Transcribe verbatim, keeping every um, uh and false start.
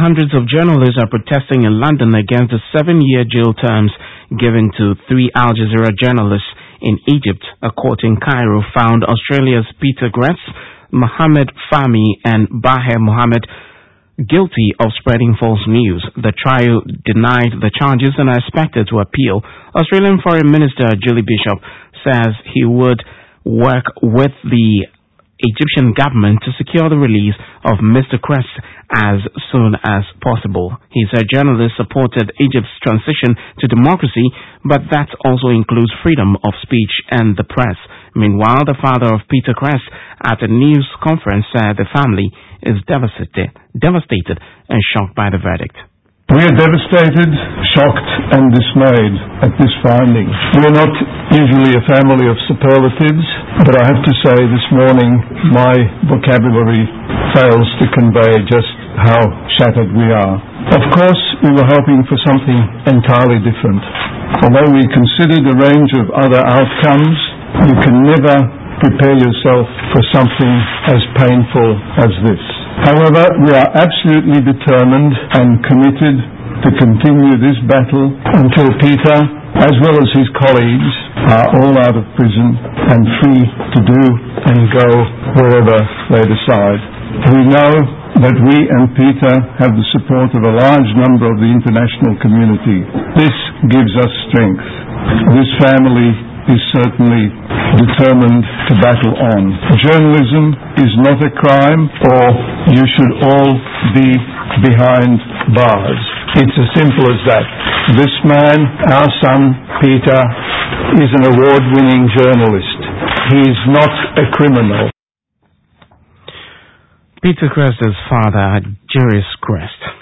Hundreds of journalists are protesting in London against the seven-year jail terms given to three Al Jazeera journalists in Egypt. A court in Cairo found Australia's Peter Gress, Mohamed Fahmy and Baher Mohammed guilty of spreading false news. The trial denied the charges and are expected to appeal. Australian Foreign Minister Julie Bishop says he would work with the Egyptian government to secure the release of Mister Gress as soon as possible. He said journalists supported Egypt's transition to democracy, but that also includes freedom of speech and the press. Meanwhile, the father of Peter Gress at a news conference said the family is devastated, devastated and shocked by the verdict. We are devastated, shocked and dismayed at this finding. We are not usually a family of superlatives, but I have to say this morning my vocabulary fails to convey just how shattered we are. Of course, we were hoping for something entirely different. Although we considered a range of other outcomes, you can never prepare yourself for something as painful as this. However, we are absolutely determined and committed to continue this battle until Peter, as well as his colleagues, are all out of prison and free to do and go wherever they decide. We know that we and Peter have the support of a large number of the international community. This gives us strength. This family is certainly determined to battle on. Journalism is not a crime, or you should all be behind bars. It's as simple as that. This man, our son Peter, is an award-winning journalist. He is not a criminal. Peter Gress's father, Julius Gress.